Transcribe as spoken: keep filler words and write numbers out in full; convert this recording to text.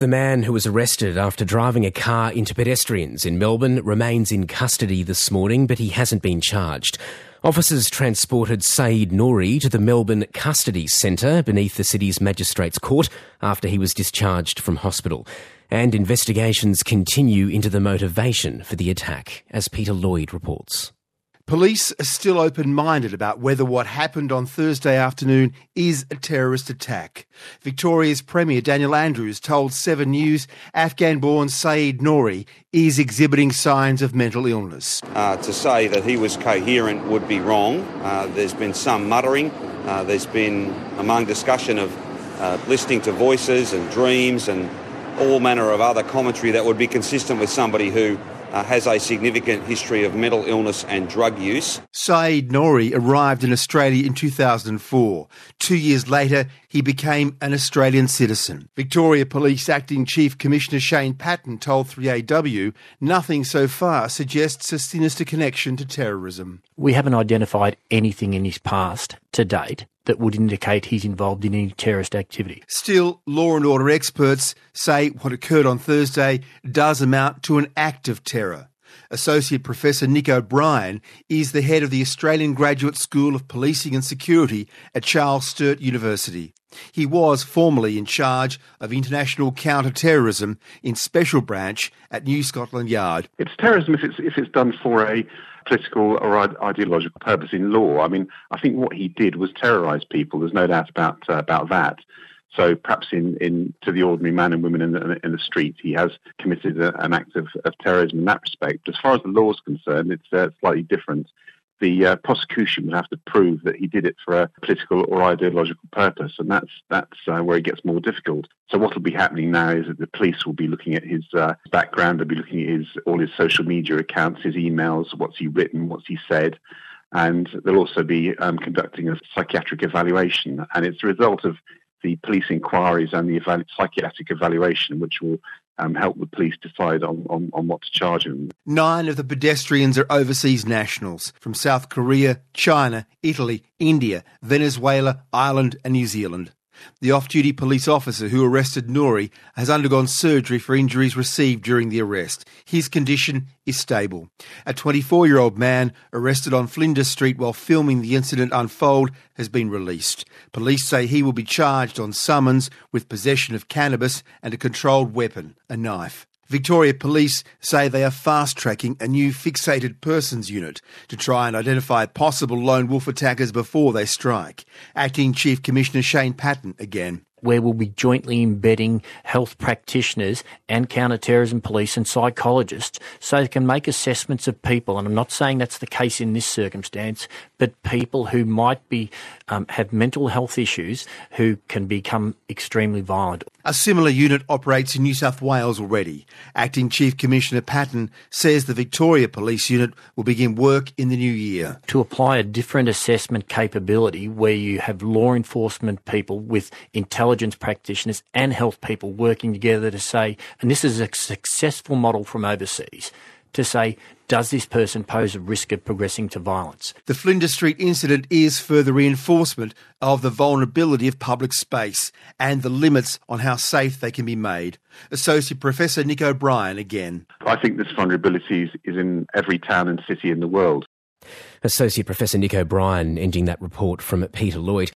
The man who was arrested after driving a car into pedestrians in Melbourne remains in custody this morning, but he hasn't been charged. Officers transported Saeed Noori to the Melbourne Custody Centre beneath the city's Magistrates Court after he was discharged from hospital. And investigations continue into the motivation for the attack, as Peter Lloyd reports. Police are still open-minded about whether what happened on Thursday afternoon is a terrorist attack. Victoria's Premier Daniel Andrews told Seven News Afghan-born Saeed Noori is exhibiting signs of mental illness. Uh, to say that he was coherent would be wrong. Uh, there's been some muttering. Uh, there's been, among discussion of uh, listening to voices and dreams and all manner of other commentary that would be consistent with somebody who Uh, has a significant history of mental illness and drug use. Saeed Noori arrived in Australia in two thousand four. Two years later, he became an Australian citizen. Victoria Police Acting Chief Commissioner Shane Patton told three A W nothing so far suggests a sinister connection to terrorism. We haven't identified anything in his past to date that would indicate he's involved in any terrorist activity. Still, law and order experts say what occurred on Thursday does amount to an act of terror. Associate Professor Nick O'Brien is the head of the Australian Graduate School of Policing and Security at Charles Sturt University. He was formerly in charge of international counter-terrorism in Special Branch at New Scotland Yard. It's terrorism if it's, if it's done for a political or ideological purpose in law. I mean, I think what he did was terrorise people. There's no doubt about uh, about that. So perhaps in, in to the ordinary man and women in the, in the street, he has committed a, an act of, of terrorism in that respect. As far as the law is concerned, it's uh, slightly different. The uh, prosecution would have to prove that he did it for a political or ideological purpose, and that's that's uh, where it gets more difficult. So what will be happening now is that the police will be looking at his uh, background, they'll be looking at his all his social media accounts, his emails, what's he written, what's he said, and they'll also be um, conducting a psychiatric evaluation. And it's a result of the police inquiries and the evalu- psychiatric evaluation which will Um, help the police decide on, on, on what to charge him. Nine of the pedestrians are overseas nationals from South Korea, China, Italy, India, Venezuela, Ireland and New Zealand. The off-duty police officer who arrested Noori has undergone surgery for injuries received during the arrest. His condition is stable. A twenty-four-year-old man arrested on Flinders Street while filming the incident unfold has been released. Police say he will be charged on summons with possession of cannabis and a controlled weapon, a knife. Victoria Police say they are fast-tracking a new fixated persons unit to try and identify possible lone wolf attackers before they strike. Acting Chief Commissioner Shane Patton again. Where we'll be jointly embedding health practitioners and counter-terrorism police and psychologists so they can make assessments of people. And I'm not saying that's the case in this circumstance, but people who might be um, have mental health issues who can become extremely violent. A similar unit operates in New South Wales already. Acting Chief Commissioner Patton says the Victoria Police Unit will begin work in the new year. To apply a different assessment capability where you have law enforcement people with intelligence practitioners and health people working together to say, and this is a successful model from overseas, to say, does this person pose a risk of progressing to violence? The Flinders Street incident is further reinforcement of the vulnerability of public space and the limits on how safe they can be made. Associate Professor Nick O'Brien again. I think this vulnerability is, is in every town and city in the world. Associate Professor Nick O'Brien ending that report from Peter Lloyd.